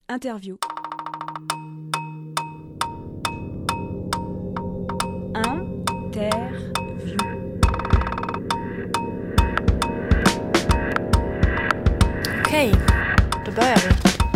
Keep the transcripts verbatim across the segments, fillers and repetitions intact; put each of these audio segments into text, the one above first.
Interview. Interview. Okej, då börjar vi.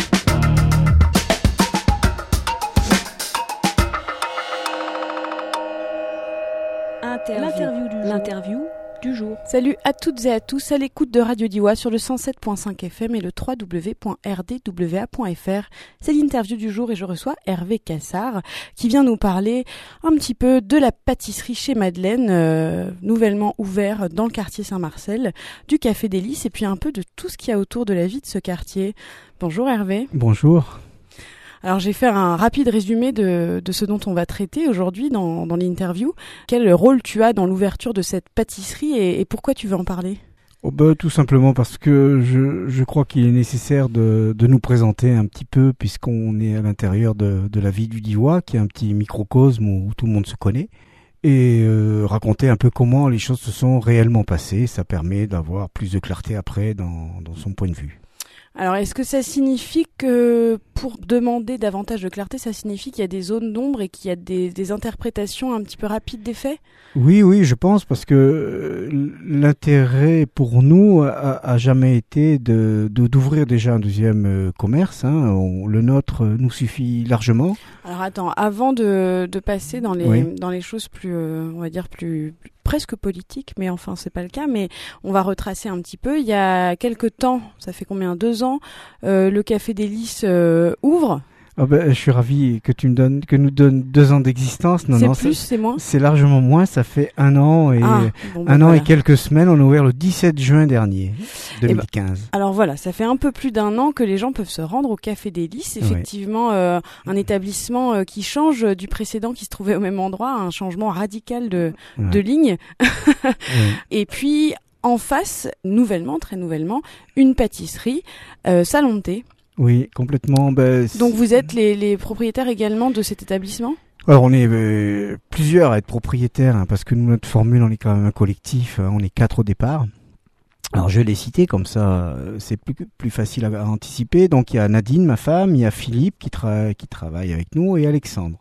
Interview. L'interview du jour. L'interview du jour. Salut à toutes et à tous à l'écoute de Radio Diois sur le cent sept virgule cinq F M et le w w w point r d w a point f r. C'est l'interview du jour et je reçois Hervé Cassard qui vient nous parler un petit peu de la pâtisserie chez Madeleine, euh, nouvellement ouvert dans le quartier Saint-Marcel, du Café des Lys et puis un peu de tout ce qu'il y a autour de la vie de ce quartier. Bonjour Hervé. Bonjour. Alors j'ai fait un rapide résumé de, de ce dont on va traiter aujourd'hui dans, dans l'interview. Quel rôle tu as dans l'ouverture de cette pâtisserie et, et pourquoi tu veux en parler ? Oh bah, tout simplement parce que je, je crois qu'il est nécessaire de, de nous présenter un petit peu puisqu'on est à l'intérieur de, de la vie du Diois, qui est un petit microcosme où, où tout le monde se connaît, et euh, raconter un peu comment les choses se sont réellement passées. Ça permet d'avoir plus de clarté après dans, dans son point de vue. Alors, est-ce que ça signifie que pour demander davantage de clarté, ça signifie qu'il y a des zones d'ombre et qu'il y a des, des interprétations un petit peu rapides des faits ? Oui, oui, je pense, parce que l'intérêt pour nous a, a jamais été de, de d'ouvrir déjà un deuxième euh, commerce. Hein. On, le nôtre nous suffit largement. Alors attends, avant de, de passer dans les oui. dans les choses plus, euh, on va dire plus, plus presque politiques, mais enfin c'est pas le cas. Mais on va retracer un petit peu. Il y a quelque temps, ça fait combien, deux ans, euh, le Café des Lys euh, ouvre. Oh ben, je suis ravi que tu me donnes, que nous donnes deux ans d'existence. Non, c'est non, plus, c'est, c'est moins. C'est largement moins. Ça fait un an et ah, bon, ben un an voilà. et quelques semaines. On a ouvert le dix-sept juin dernier, deux mille quinze. Ben, alors voilà, ça fait un peu plus d'un an que les gens peuvent se rendre au Café des Lys. Effectivement, ouais. euh, un établissement euh, qui change du précédent qui se trouvait au même endroit, un changement radical de Ouais. de ligne. Ouais. Et puis en face, nouvellement, très nouvellement, une pâtisserie, euh, Salon de thé. Oui, complètement. Ben, Donc vous êtes les, les propriétaires également de cet établissement ? Alors on est euh, plusieurs à être propriétaires, hein, parce que nous, notre formule, on est quand même un collectif, hein, on est quatre au départ. Alors je vais les citer, comme ça c'est plus, plus facile à, à anticiper. Donc il y a Nadine, ma femme, il y a Philippe qui, tra- qui travaille avec nous et Alexandre.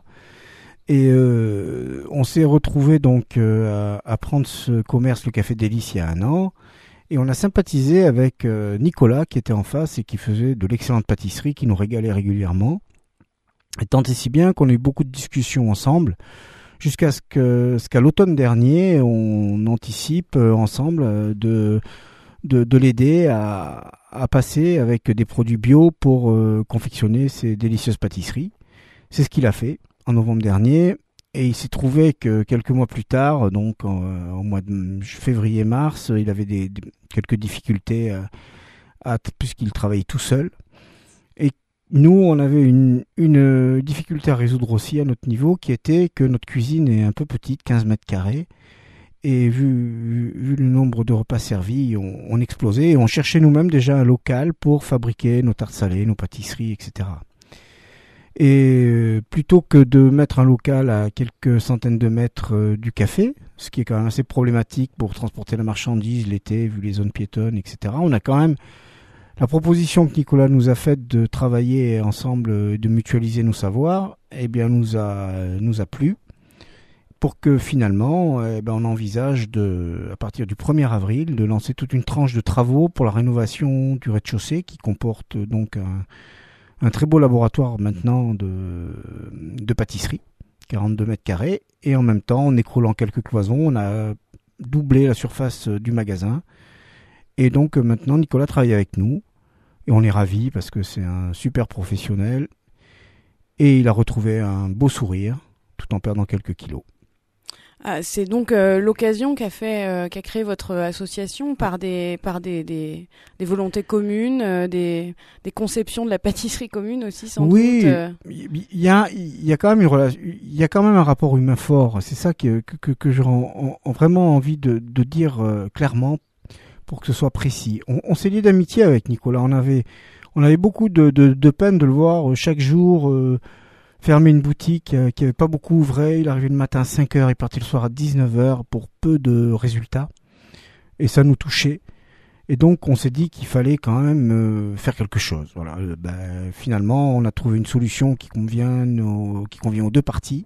Et euh, on s'est retrouvés donc euh, à, à prendre ce commerce, le Café des Lys, il y a un an. Et on a sympathisé avec euh, Nicolas qui était en face et qui faisait de l'excellente pâtisserie, qui nous régalait régulièrement. Et tant et si bien qu'on a eu beaucoup de discussions ensemble, jusqu'à ce, que, ce qu'à l'automne dernier, on anticipe euh, ensemble euh, de, de, de l'aider à, à passer avec des produits bio pour euh, confectionner ces délicieuses pâtisseries. C'est ce qu'il a fait en novembre dernier. Et il s'est trouvé que quelques mois plus tard, donc euh, au mois de février-mars, il avait des, des, quelques difficultés à, à, puisqu'il travaillait tout seul. Et nous, on avait une, une difficulté à résoudre aussi à notre niveau, qui était que notre cuisine est un peu petite, quinze mètres carrés. Et vu, vu le nombre de repas servis, on, on explosait. Et on cherchait nous-mêmes déjà un local pour fabriquer nos tartes salées, nos pâtisseries, et cetera. Et plutôt que de mettre un local à quelques centaines de mètres euh, du café, ce qui est quand même assez problématique pour transporter la marchandise l'été, vu les zones piétonnes, et cetera, on a quand même la proposition que Nicolas nous a faite de travailler ensemble, de mutualiser nos savoirs, eh bien nous a, nous a plu, pour que finalement, eh ben, on envisage de, à partir du premier avril, de lancer toute une tranche de travaux pour la rénovation du rez-de-chaussée, qui comporte donc un Un très beau laboratoire maintenant de, de pâtisserie, quarante-deux mètres carrés, et en même temps, en écroulant quelques cloisons, on a doublé la surface du magasin. Et donc maintenant, Nicolas travaille avec nous, et on est ravis parce que c'est un super professionnel, et il a retrouvé un beau sourire, tout en perdant quelques kilos. Ah, c'est donc euh, l'occasion qu'a fait, euh, qu'a créé votre association par des par des des, des volontés communes, euh, des des conceptions de la pâtisserie commune aussi sans oui, doute. Euh... Oui, il y a il y a quand même une relation, il y a quand même un rapport humain fort. C'est ça que que que, que j'ai vraiment envie de de dire euh, clairement pour que ce soit précis. On, on s'est lié d'amitié avec Nicolas. On avait on avait beaucoup de de, de peine de le voir euh, chaque jour. Euh, fermer une boutique euh, qui avait pas beaucoup ouvré. Il arrivait le matin à cinq heures, il partait le soir à dix-neuf heures pour peu de résultats. Et ça nous touchait. Et donc, on s'est dit qu'il fallait quand même euh, faire quelque chose. Voilà. Euh, ben, finalement, on a trouvé une solution qui convient, aux, qui convient aux deux parties.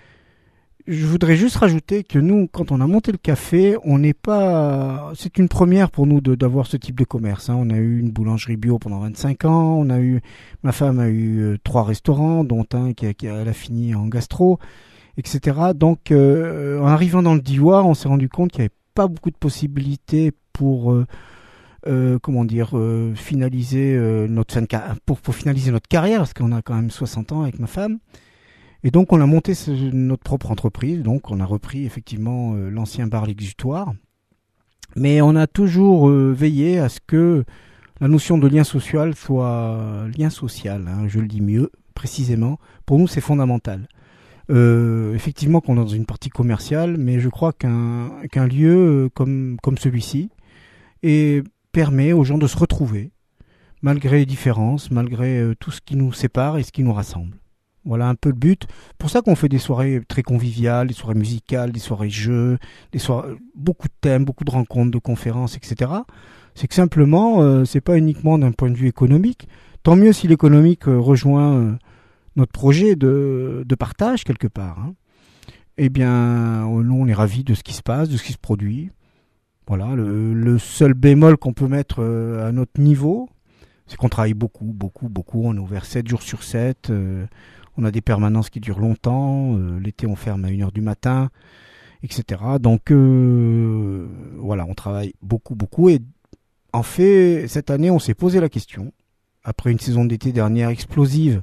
Je voudrais juste rajouter que nous, quand on a monté le café, on n'est pas. C'est une première pour nous de, d'avoir ce type de commerce. Hein. On a eu une boulangerie bio pendant vingt-cinq ans. On a eu, ma femme a eu euh, trois restaurants, dont un qui a, qui a, elle a fini en gastro, et cetera. Donc, euh, en arrivant dans le Diois, on s'est rendu compte qu'il n'y avait pas beaucoup de possibilités pour, euh, euh, comment dire, euh, finaliser euh, notre fin de car- pour, pour finaliser notre carrière, parce qu'on a quand même soixante ans avec ma femme. Et donc, on a monté ce, notre propre entreprise. Donc, on a repris effectivement euh, l'ancien bar L'Exutoire. Mais on a toujours euh, veillé à ce que la notion de lien social soit lien social, hein, je le dis mieux, précisément. Pour nous, c'est fondamental. Euh, effectivement, qu'on est dans une partie commerciale, mais je crois qu'un, qu'un lieu comme, comme celui-ci et permet aux gens de se retrouver, malgré les différences, malgré euh, tout ce qui nous sépare et ce qui nous rassemble. Voilà un peu le but. Pour ça qu'on fait des soirées très conviviales, des soirées musicales, des soirées jeux, des soirées, beaucoup de thèmes, beaucoup de rencontres, de conférences, et cetera. C'est que simplement, euh, c'est pas uniquement d'un point de vue économique. Tant mieux si l'économique euh, rejoint euh, notre projet de, de partage quelque part. Hein. Eh bien, nous, on est ravis de ce qui se passe, de ce qui se produit. Voilà, le, le seul bémol qu'on peut mettre euh, à notre niveau, c'est qu'on travaille beaucoup, beaucoup, beaucoup. On est ouvert sept jours sur sept. Euh, On a des permanences qui durent longtemps. Euh, l'été, on ferme à une heure du matin, et cetera. Donc, euh, voilà, on travaille beaucoup, beaucoup. Et en fait, cette année, on s'est posé la question, après une saison d'été dernière explosive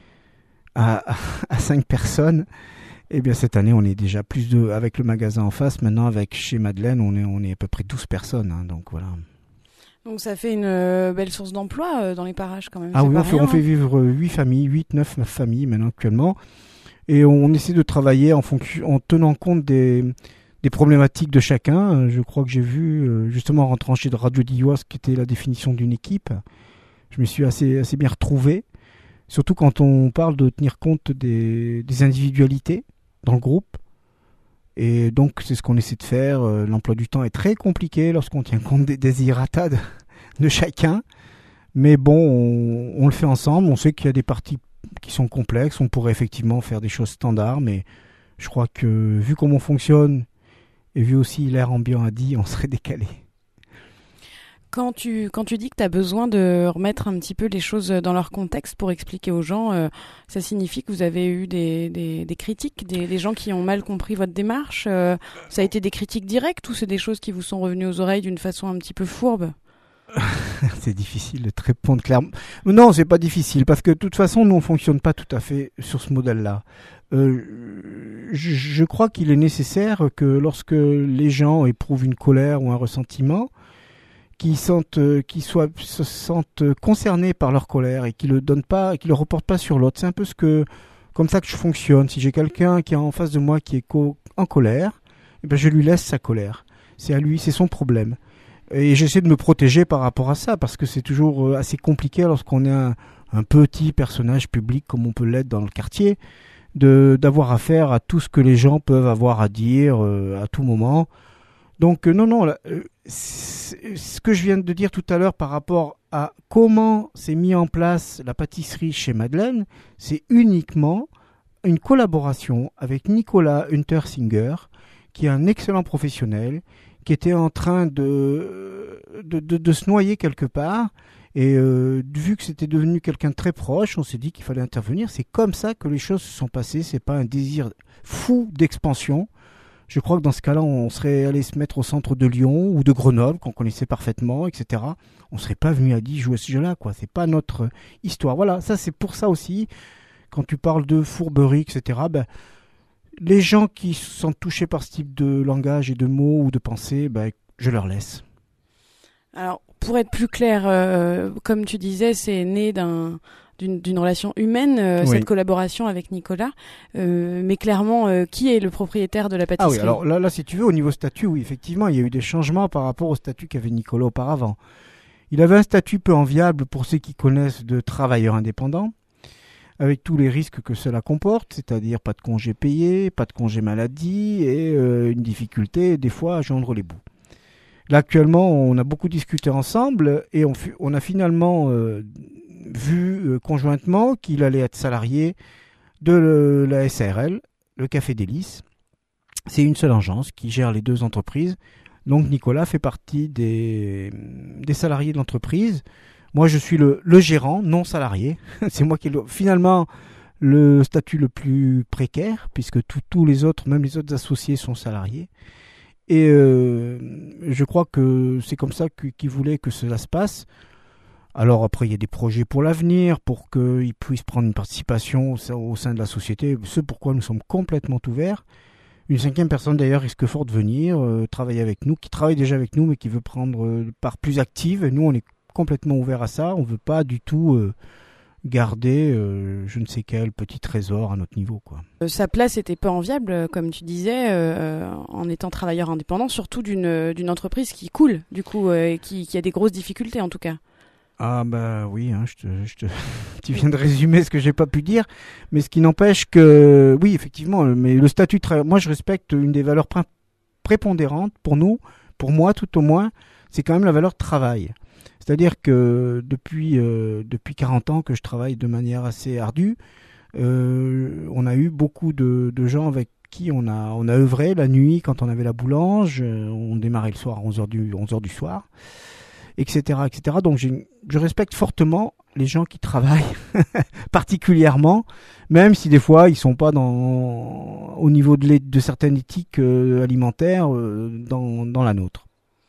à, à cinq personnes, eh bien, cette année, on est déjà plus de, avec le magasin en face. Maintenant, avec chez Madeleine, on est, on est à peu près douze personnes. Hein, donc, voilà. Donc ça fait une euh, belle source d'emploi euh, dans les parages quand même. Ah c'est oui, pas on fait, rien, on fait hein. vivre huit familles, huit, neuf familles maintenant actuellement. Et on essaie de travailler en, fonction, en tenant compte des, des problématiques de chacun. Je crois que j'ai vu, justement en rentrant chez Radio Diois, ce qu'était la définition d'une équipe. Je me suis assez, assez bien retrouvé. Surtout quand on parle de tenir compte des, des individualités dans le groupe. Et donc, c'est ce qu'on essaie de faire. L'emploi du temps est très compliqué lorsqu'on tient compte des désirata de, de chacun. Mais bon, on, on le fait ensemble. On sait qu'il y a des parties qui sont complexes. On pourrait effectivement faire des choses standards. Mais je crois que, vu comment on fonctionne, et vu aussi l'air ambiant a dit, on serait décalé. Quand tu, quand tu dis que tu as besoin de remettre un petit peu les choses dans leur contexte pour expliquer aux gens, euh, ça signifie que vous avez eu des, des, des critiques, des, des gens qui ont mal compris votre démarche. Euh, ça a été des critiques directes ou c'est des choses qui vous sont revenues aux oreilles d'une façon un petit peu fourbe ? C'est difficile de te répondre clairement. Non, c'est pas difficile parce que de toute façon, nous on fonctionne pas tout à fait sur ce modèle-là. Euh, je, je crois qu'il est nécessaire que lorsque les gens éprouvent une colère ou un ressentiment, qui sentent, qui soient, se sentent concernés par leur colère et qui le donnent pas, qui le reportent pas sur l'autre. C'est un peu ce que, comme ça que je fonctionne. Si j'ai quelqu'un qui est en face de moi qui est co- en colère, eh ben je lui laisse sa colère. C'est à lui, c'est son problème. Et j'essaie de me protéger par rapport à ça parce que c'est toujours assez compliqué lorsqu'on est un, un petit personnage public comme on peut l'être dans le quartier, de d'avoir affaire à tout ce que les gens peuvent avoir à dire euh, à tout moment. Donc euh, non, non, là, euh, ce que je viens de dire tout à l'heure par rapport à comment s'est mis en place la pâtisserie chez Madeleine, c'est uniquement une collaboration avec Nicolas Untersinger, qui est un excellent professionnel, qui était en train de, de, de, de se noyer quelque part. Et euh, vu que c'était devenu quelqu'un de très proche, on s'est dit qu'il fallait intervenir. C'est comme ça que les choses se sont passées. C'est pas un désir fou d'expansion. Je crois que dans ce cas-là, on serait allé se mettre au centre de Lyon ou de Grenoble, qu'on connaissait parfaitement, et cetera. On ne serait pas venu à dix jouer à ce jeu-là, quoi. C'est pas notre histoire. Voilà, ça c'est pour ça aussi, quand tu parles de fourberie, et cetera, ben, les gens qui sont touchés par ce type de langage et de mots ou de pensée, ben, je leur laisse. Alors, pour être plus clair, euh, comme tu disais, c'est né d'un... D'une, d'une relation humaine, euh, oui. cette collaboration avec Nicolas. Euh, mais clairement, euh, qui est le propriétaire de la pâtisserie ? Ah oui, alors là, là, si tu veux, au niveau statut, oui, effectivement, il y a eu des changements par rapport au statut qu'avait Nicolas auparavant. Il avait un statut peu enviable pour ceux qui connaissent de travailleurs indépendants, avec tous les risques que cela comporte, c'est-à-dire pas de congé payé, pas de congé maladie et euh, une difficulté, des fois, à joindre les bouts. Là, actuellement, on a beaucoup discuté ensemble et on, fu- on a finalement euh, vu euh, conjointement qu'il allait être salarié de le- la S A R L, le Café Délices. C'est une seule agence qui gère les deux entreprises. Donc Nicolas fait partie des, des salariés de l'entreprise. Moi, je suis le, le gérant, non salarié. C'est moi qui ai le, finalement le statut le plus précaire, puisque tout- tous les autres, même les autres associés, sont salariés. Et euh, je crois que c'est comme ça que- qu'ils voulaient que cela se passe. Alors après, il y a des projets pour l'avenir, pour qu'ils puissent prendre une participation au sein, au sein de la société, ce pourquoi nous sommes complètement ouverts. Une cinquième personne d'ailleurs risque fort de venir euh, travailler avec nous, qui travaille déjà avec nous, mais qui veut prendre euh, part plus active. Et nous, on est complètement ouverts à ça. On ne veut pas du tout euh, garder euh, je ne sais quel petit trésor à notre niveau, quoi. Euh, Sa place était peu enviable, euh, comme tu disais, euh, en étant travailleur indépendant, surtout d'une d'une entreprise qui coule, du coup, euh, et qui, qui a des grosses difficultés en tout cas. Ah bah oui, hein, je te, je te... tu viens de résumer ce que j'ai pas pu dire, mais ce qui n'empêche que, oui, effectivement, mais le statut de travailleur, moi je respecte une des valeurs prin- prépondérantes pour nous, pour moi tout au moins, c'est quand même la valeur travail. C'est-à-dire que depuis, euh, depuis quarante ans que je travaille de manière assez ardue, euh, on a eu beaucoup de, de gens avec qui on a, on a œuvré la nuit quand on avait la boulange, euh, on démarrait le soir à onze heures du, onze heures du soir, et cetera, et cetera. Donc j'ai, je respecte fortement les gens qui travaillent particulièrement, même si des fois ils sont pas dans, au niveau de, l'é- de certaines éthiques euh, alimentaires euh, dans, dans la nôtre.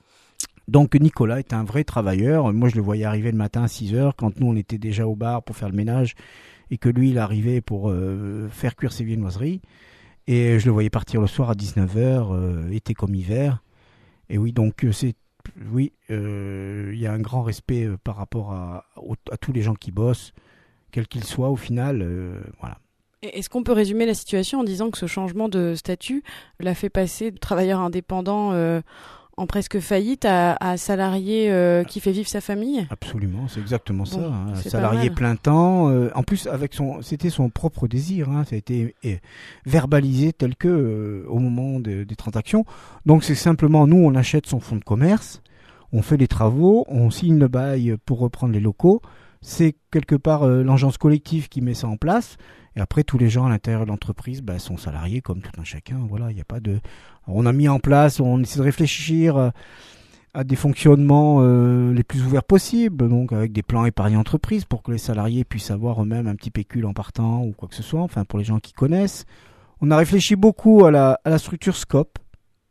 Donc Nicolas est un vrai travailleur. Moi je le voyais arriver le matin à six heures quand nous on était déjà au bar pour faire le ménage et que lui il arrivait pour euh, faire cuire ses viennoiseries. Et je le voyais partir le soir à dix-neuf heures, euh, été comme hiver. Et oui, donc c'est oui, euh, il y a un grand respect euh, par rapport à, au- à tous les gens qui bossent, quels qu'ils soient au final. Euh, voilà. Et Est-ce qu'on peut résumer la situation en disant que ce changement de statut l'a fait passer de travailleur indépendant euh, en presque faillite à, à salarié euh, qui fait vivre sa famille ? Absolument, c'est exactement Bon, ça. Hein. c'est pas Salarié mal. plein temps. euh, en plus, avec son, c'était son propre désir. Hein, ça a été eh, verbalisé tel que euh, au moment de- des transactions. Donc c'est simplement nous, on achète son fonds de commerce, on fait les travaux, on signe le bail pour reprendre les locaux. C'est quelque part euh, l'agence collective qui met ça en place. Et après, tous les gens à l'intérieur de l'entreprise bah, sont salariés comme tout un chacun. Voilà, il n'y a pas de. Alors, on a mis en place, on essaie de réfléchir euh, à des fonctionnements euh, les plus ouverts possibles, donc avec des plans épargne entreprise pour que les salariés puissent avoir eux-mêmes un petit pécule en partant ou quoi que ce soit. Enfin, pour les gens qui connaissent. On a réfléchi beaucoup à la, à la structure Scope,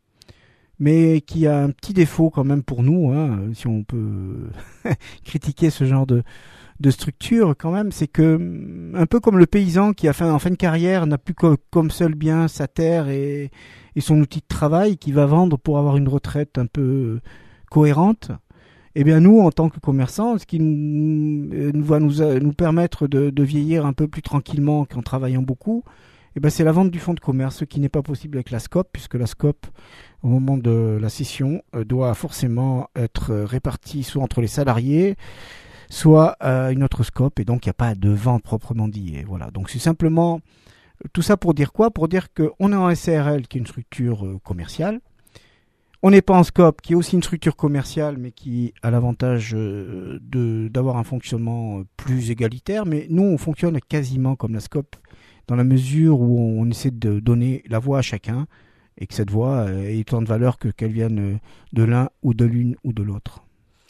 mais qui a un petit défaut quand même pour nous, hein, si on peut critiquer ce genre de de structure quand même, c'est que un peu comme le paysan qui a fait en fin de carrière n'a plus que, comme seul bien sa terre et, et son outil de travail qu'il va vendre pour avoir une retraite un peu cohérente. Eh bien nous, en tant que commerçants, ce qui nous, nous va nous, nous permettre de, de vieillir un peu plus tranquillement qu'en travaillant beaucoup, eh bien c'est la vente du fonds de commerce, ce qui n'est pas possible avec la SCOP, puisque la SCOP, au moment de la cession, euh, doit forcément être répartie soit entre les salariés, soit euh, une autre scope, et donc il n'y a pas de vente proprement dit. Et voilà. Donc c'est simplement tout ça pour dire quoi ? Pour dire qu'on est en S A R L, qui est une structure euh, commerciale. On n'est pas en scope, qui est aussi une structure commerciale, mais qui a l'avantage euh, de, d'avoir un fonctionnement plus égalitaire. Mais nous, on fonctionne quasiment comme la scope, dans la mesure où on, on essaie de donner la voix à chacun, et que cette voix euh, ait autant de valeur que qu'elle vienne de l'un ou de l'une ou de l'autre.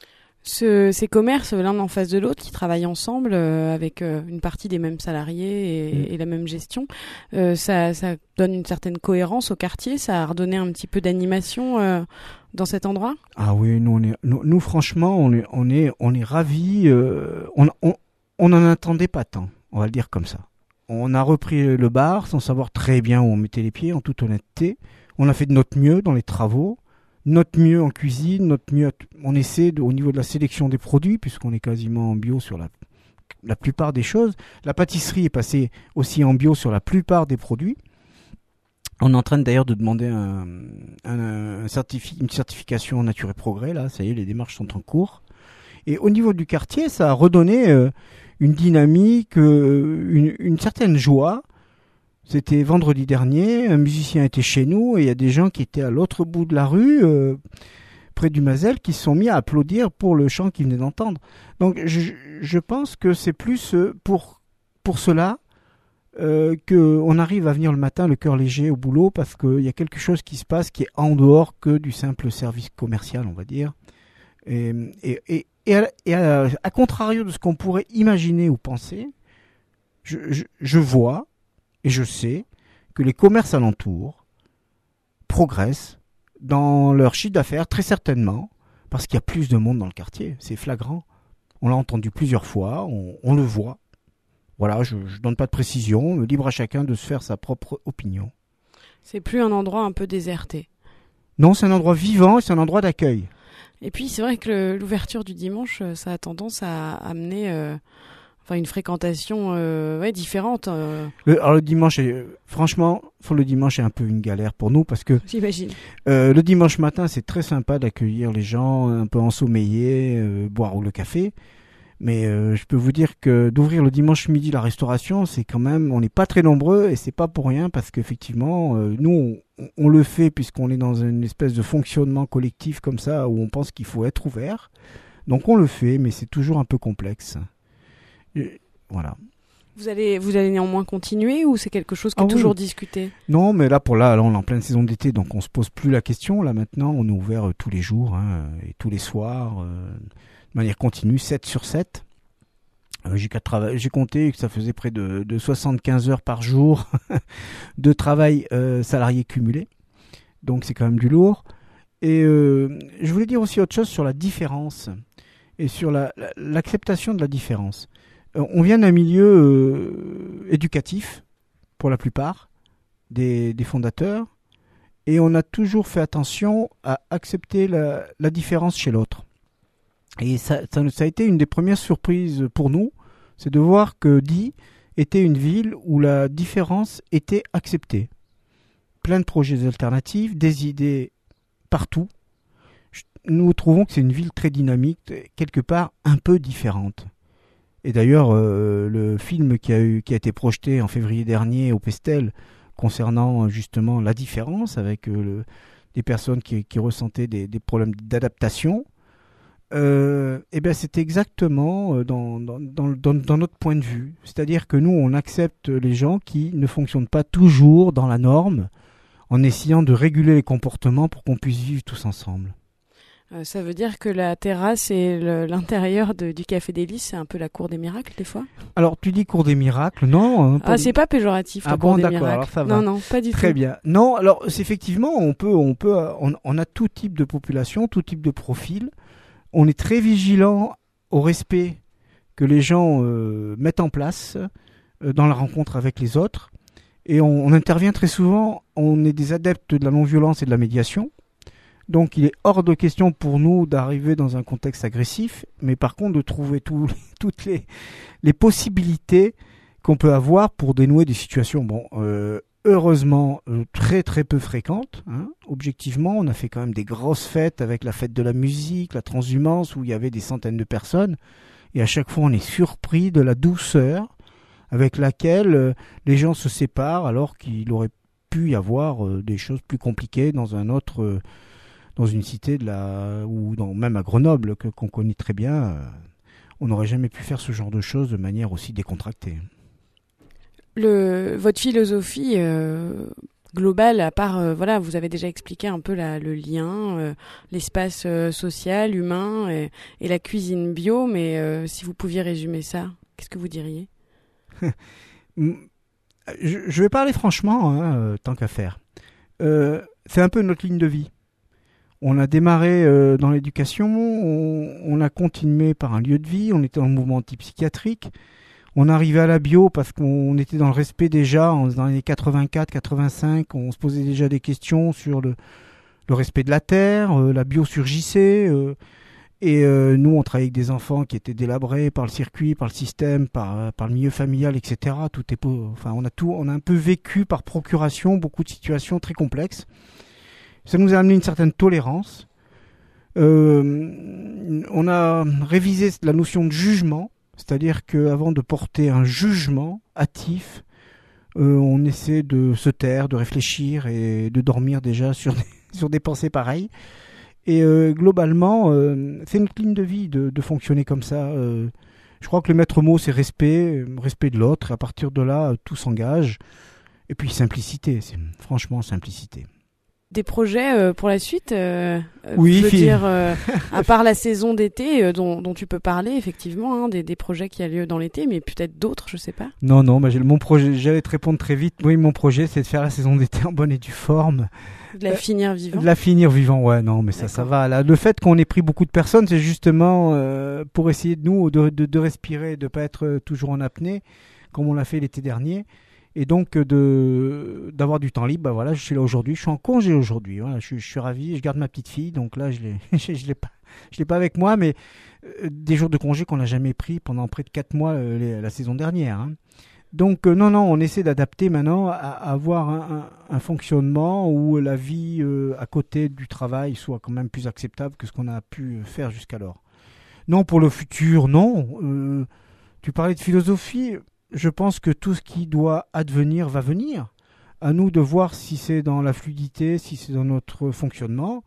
Ce, ces commerces, l'un en face de l'autre, qui travaillent ensemble euh, avec euh, une partie des mêmes salariés et, Mm. et la même gestion, euh, ça, ça donne une certaine cohérence au quartier, ça a redonné un petit peu d'animation euh, dans cet endroit. Ah oui, nous, on est, nous, nous, franchement, on est, on est, on est ravis. Euh, on, on, on en attendait pas tant, on va le dire comme ça. On a repris le bar sans savoir très bien où on mettait les pieds, en toute honnêteté. On a fait de notre mieux dans les travaux. Notre mieux en cuisine, notre mieux, on essaie de, au niveau de la sélection des produits, puisqu'on est quasiment en bio sur la, la plupart des choses. La pâtisserie est passée aussi en bio sur la plupart des produits. On est en train d'ailleurs de demander un, un, un certifi, une certification Nature et Progrès, là, ça y est, les démarches sont en cours. Et au niveau du quartier, ça a redonné euh, une dynamique, euh, une, une certaine joie. C'était vendredi dernier, un musicien était chez nous et il y a des gens qui étaient à l'autre bout de la rue euh, près du Mazel qui se sont mis à applaudir pour le chant qu'ils venaient d'entendre. Donc je, je pense que c'est plus pour, pour cela euh, qu'on arrive à venir le matin le cœur léger au boulot, parce qu'il y a quelque chose qui se passe qui est en dehors que du simple service commercial, on va dire. Et, et, et, et, à, et à, à contrario de ce qu'on pourrait imaginer ou penser, je, je, je vois et je sais que les commerces alentours progressent dans leur chiffre d'affaires, très certainement, parce qu'il y a plus de monde dans le quartier. C'est flagrant. On l'a entendu plusieurs fois, on, on le voit. Voilà, je ne donne pas de précision, libre à chacun de se faire sa propre opinion. C'est plus un endroit un peu déserté. Non, c'est un endroit vivant, c'est un endroit d'accueil. Et puis c'est vrai que le, l'ouverture du dimanche, ça a tendance à amener euh, enfin une fréquentation euh, ouais, différente. Euh. Le, alors le dimanche, est, franchement, le dimanche est un peu une galère pour nous parce que j'imagine. Euh, le dimanche matin, c'est très sympa d'accueillir les gens un peu ensommeillés, euh, boire le café. Mais euh, je peux vous dire que d'ouvrir le dimanche midi la restauration, c'est quand même, on n'est pas très nombreux et c'est pas pour rien parce qu'effectivement, euh, nous, on, on le fait puisqu'on est dans une espèce de fonctionnement collectif comme ça où on pense qu'il faut être ouvert. Donc on le fait, mais c'est toujours un peu complexe. Et, voilà. Vous allez, vous allez néanmoins continuer ou c'est quelque chose qui est ah, toujours oui. discuté ? Non, mais là, pour là, là, on est en pleine saison d'été, donc on se pose plus la question. Là maintenant, on est ouvert euh, tous les jours hein, et tous les soirs. Euh, de manière continue, sept sur sept. Euh, j'ai, trava- j'ai compté que ça faisait près de, de soixante-quinze heures par jour de travail euh, salarié cumulé. Donc c'est quand même du lourd. Et euh, je voulais dire aussi autre chose sur la différence et sur la, la, l'acceptation de la différence. Euh, on vient d'un milieu euh, éducatif, pour la plupart, des, des fondateurs, et on a toujours fait attention à accepter la, la différence chez l'autre. Et ça, ça, ça a été une des premières surprises pour nous, c'est de voir que Die était une ville où la différence était acceptée. Plein de projets alternatifs, des idées partout. Nous trouvons que c'est une ville très dynamique, quelque part un peu différente. Et d'ailleurs, euh, le film qui a, eu, qui a été projeté en février dernier au Pestel, concernant justement la différence avec euh, le, des personnes qui, qui ressentaient des, des problèmes d'adaptation, Euh, eh bien, c'est exactement dans, dans, dans, dans notre point de vue. C'est-à-dire que nous, on accepte les gens qui ne fonctionnent pas toujours dans la norme, en essayant de réguler les comportements pour qu'on puisse vivre tous ensemble. Euh, ça veut dire que la terrasse et le, l'intérieur de, du Café des Lys, c'est un peu la cour des miracles, des fois ? Alors, tu dis cour des miracles, non hein, Ah, c'est pas péjoratif, la ah cour bon, des d'accord, miracles. alors ça va. Non, non, pas du Très tout. Très bien. Non, alors, c'est effectivement, on peut, on peut, on, on a tout type de population, tout type de profil. On est très vigilant au respect que les gens euh, mettent en place euh, dans la rencontre avec les autres. Et on, on intervient très souvent, on est des adeptes de la non-violence et de la médiation. Donc il est hors de question pour nous d'arriver dans un contexte agressif, mais par contre de trouver tout, toutes les, les possibilités qu'on peut avoir pour dénouer des situations. Bon, euh, heureusement euh, très très peu fréquentes. Hein. Objectivement, on a fait quand même des grosses fêtes avec la fête de la musique, la transhumance, où il y avait des centaines de personnes. Et à chaque fois, on est surpris de la douceur avec laquelle euh, les gens se séparent, alors qu'il aurait pu y avoir euh, des choses plus compliquées dans un autre, euh, dans une cité de la, ou dans, même à Grenoble, que, qu'on connaît très bien. Euh, on n'aurait jamais pu faire ce genre de choses de manière aussi décontractée. Le, votre philosophie euh, globale, à part, euh, voilà, vous avez déjà expliqué un peu la, le lien, euh, l'espace euh, social, humain et, et la cuisine bio, mais euh, si vous pouviez résumer ça, qu'est-ce que vous diriez ? je, je vais parler franchement, hein, euh, tant qu'à faire. Euh, c'est un peu notre ligne de vie. On a démarré euh, dans l'éducation, on, on a continué par un lieu de vie, on était dans le mouvement antipsychiatrique. On arrivait à la bio parce qu'on était dans le respect déjà, dans les années quatre-vingt-quatre quatre-vingt-cinq, on se posait déjà des questions sur le, le respect de la terre, euh, la bio surgissait, euh, et euh, nous on travaillait avec des enfants qui étaient délabrés par le circuit, par le système, par, par le milieu familial, et cetera. Tout est, enfin, on a tout, on a un peu vécu par procuration beaucoup de situations très complexes. Ça nous a amené une certaine tolérance. Euh, on a révisé la notion de jugement. C'est-à-dire qu'avant de porter un jugement hâtif, euh, on essaie de se taire, de réfléchir et de dormir déjà sur des, sur des pensées pareilles. Et euh, globalement, euh, c'est notre ligne de vie de, de fonctionner comme ça. Euh, je crois que le maître mot, c'est respect, respect de l'autre. Et à partir de là, tout s'engage. Et puis simplicité, c'est franchement simplicité. Des projets euh, pour la suite euh, Oui, je veux fille. dire, euh, à part la saison d'été euh, dont, dont tu peux parler, effectivement, hein, des, des projets qui ont lieu dans l'été, mais peut-être d'autres, je sais pas. Non, non, bah, j'ai, mon projet, j'allais te répondre très vite. Oui, mon projet, c'est de faire la saison d'été en bonne et due forme. De la finir vivant. De la finir vivant, ouais, non, mais ça, D'accord. ça va. Là, le fait qu'on ait pris beaucoup de personnes, c'est justement euh, pour essayer de nous de, de, de respirer, de pas être toujours en apnée, comme on l'a fait l'été dernier. Et donc de d'avoir du temps libre, bah voilà, je suis là aujourd'hui, je suis en congé aujourd'hui, voilà, je, je suis ravi, je garde ma petite fille, donc là je l'ai, je, je l'ai pas, je l'ai pas avec moi, mais euh, des jours de congé qu'on n'a jamais pris pendant près de quatre mois euh, les, la saison dernière. Hein. Donc euh, non non, on essaie d'adapter maintenant à, à avoir un, un, un fonctionnement où la vie euh, à côté du travail soit quand même plus acceptable que ce qu'on a pu faire jusqu'alors. Non, pour le futur, non. Euh, tu parlais de philosophie. Je pense que tout ce qui doit advenir va venir. À nous de voir si c'est dans la fluidité, si c'est dans notre fonctionnement.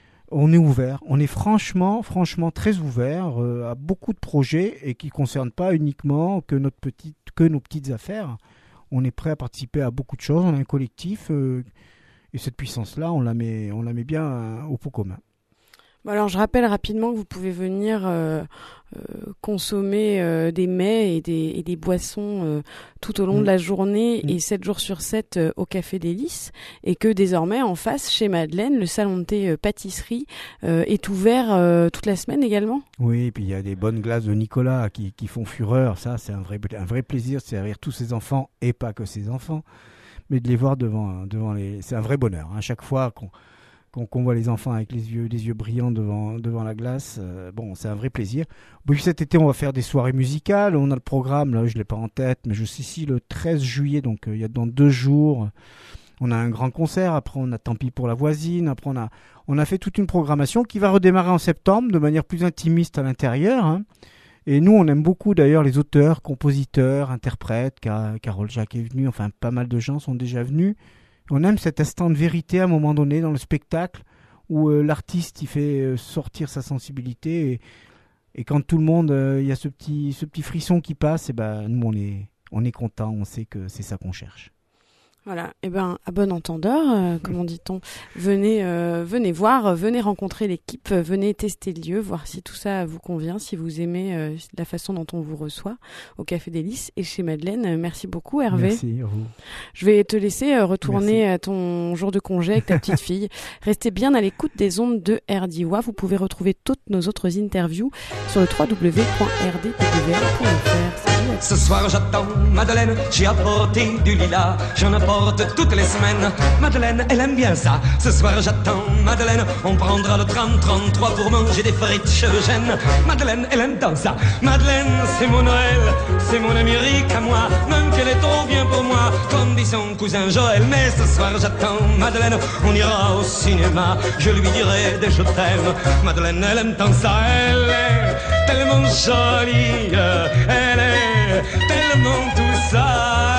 On est ouvert. On est franchement, franchement très ouvert euh, à beaucoup de projets et qui ne concernent pas uniquement que, notre petite, que nos petites affaires. On est prêt à participer à beaucoup de choses. On a un collectif euh, et cette puissance-là, on la met, on la met bien euh, au pot commun. Alors, je rappelle rapidement que vous pouvez venir euh, euh, consommer euh, des mets et des, et des boissons euh, tout au long mmh. de la journée mmh. et sept jours sur sept euh, au Café des Lys, et que désormais, en face, chez Madeleine, le salon de thé euh, pâtisserie euh, est ouvert euh, toute la semaine également. Oui, et puis il y a des bonnes glaces de Nicolas qui, qui font fureur. Ça, c'est un vrai, un vrai plaisir de servir tous ces enfants, et pas que ces enfants, mais de les voir devant, devant les... C'est un vrai bonheur. À hein. Chaque fois qu'on... Qu'on, qu'on voit les enfants avec les yeux, les yeux brillants devant, devant la glace, euh, bon, c'est un vrai plaisir. Puis cet été, on va faire des soirées musicales. On a le programme, là, je ne l'ai pas en tête, mais je sais si le treize juillet, donc euh, il y a dans deux jours, on a un grand concert. Après, on a Tant pis pour la voisine. Après, on a, on a fait toute une programmation qui va redémarrer en septembre de manière plus intimiste à l'intérieur. Hein. Et nous, on aime beaucoup d'ailleurs les auteurs, compositeurs, interprètes. Car, Carole Jacques est venue, enfin, pas mal de gens sont déjà venus. On aime cet instant de vérité à un moment donné dans le spectacle où euh, l'artiste il fait euh, sortir sa sensibilité et, et quand tout le monde, il euh, y a ce petit, ce petit frisson qui passe, et ben nous on est, on est content, on sait que c'est ça qu'on cherche. Voilà, et ben à bon entendeur, euh, comment dit-on, venez, euh, venez voir, euh, venez rencontrer l'équipe, euh, venez tester le lieu, voir si tout ça vous convient, si vous aimez euh, la façon dont on vous reçoit au Café des Lys et chez Madeleine. Euh, merci beaucoup Hervé. Merci à vous. Je vais te laisser euh, retourner Merci. à ton jour de congé avec ta petite fille. Restez bien à l'écoute des ondes de R D I W A. Vous pouvez retrouver toutes nos autres interviews sur le w w w point r d w a point f r. Ce soir j'attends Madeleine, j'ai apporté du lilas, j'en apporte toutes les semaines. Madeleine, elle aime bien ça. Ce soir j'attends Madeleine, on prendra le tram trente-trois pour manger des frites chez Eugène. Madeleine, elle aime tant ça. Madeleine, c'est mon Noël, c'est mon Amérique à moi, même qu'elle est trop bien pour moi, comme dit son cousin Joël. Mais ce soir j'attends Madeleine, on ira au cinéma, je lui dirai des je t'aime. Madeleine, elle aime tant ça, elle est tellement jolie, elle est tellement tout ça,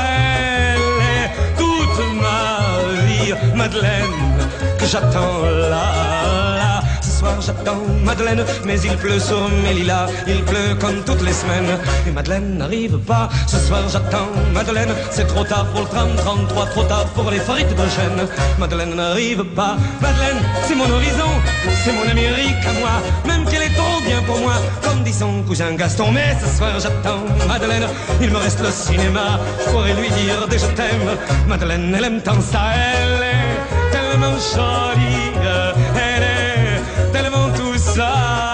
elle est toute ma vie, Madeleine, que j'attends là, là. Ce soir j'attends Madeleine, mais il pleut sur mes lilas, il pleut comme toutes les semaines, et Madeleine n'arrive pas. Ce soir j'attends Madeleine, c'est trop tard pour le tram trente-trois, trop tard pour les frites de Gênes. Madeleine n'arrive pas. Madeleine, c'est mon horizon, c'est mon Amérique à moi, même qu'elle est trop bien pour moi, comme dit son cousin Gaston. Mais ce soir j'attends Madeleine, il me reste le cinéma, je pourrais lui dire des je t'aime. Madeleine, elle aime tant ça, elle est tellement jolie, elle est tellement tout ça,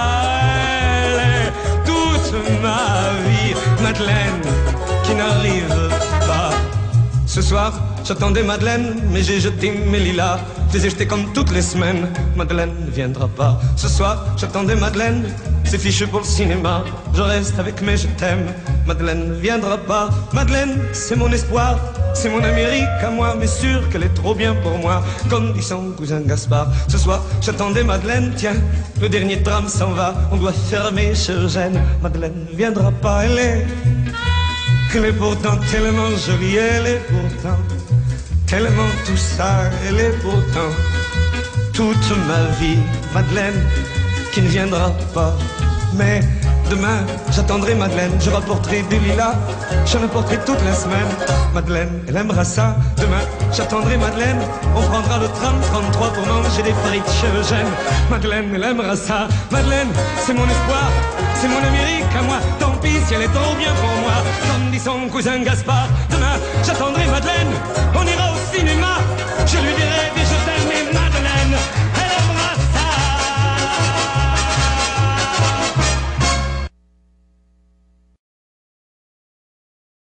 elle est toute ma vie, Madeleine, qui n'arrive pas. Ce soir, j'attendais Madeleine, mais j'ai jeté mes lilas, je les ai jetés comme toutes les semaines. Madeleine ne viendra pas. Ce soir, j'attendais Madeleine, c'est fichu pour le cinéma, je reste avec mes je t'aime. Madeleine ne viendra pas. Madeleine, c'est mon espoir, c'est mon Amérique à moi, mais sûr qu'elle est trop bien pour moi, comme dit son cousin Gaspard. Ce soir, j'attendais Madeleine, tiens, le dernier tram s'en va, on doit fermer chez Eugène. Madeleine ne viendra pas, elle est, elle est pourtant tellement jolie, elle est pourtant tellement tout ça, elle est pourtant toute ma vie. Madeleine qui ne viendra pas, mais demain j'attendrai Madeleine, je rapporterai des lilas, j'en apporterai toute la semaine. Madeleine, elle aimera ça. Demain j'attendrai Madeleine, on prendra le tram trente-trois pour manger des frites chez Eugène. Madeleine, elle aimera ça. Madeleine, c'est mon espoir, c'est mon Amérique à moi. Tant pis si elle est trop bien pour moi, comme dit son cousin Gaspard. Demain j'attendrai Madeleine, on ira au cinéma, je lui dirai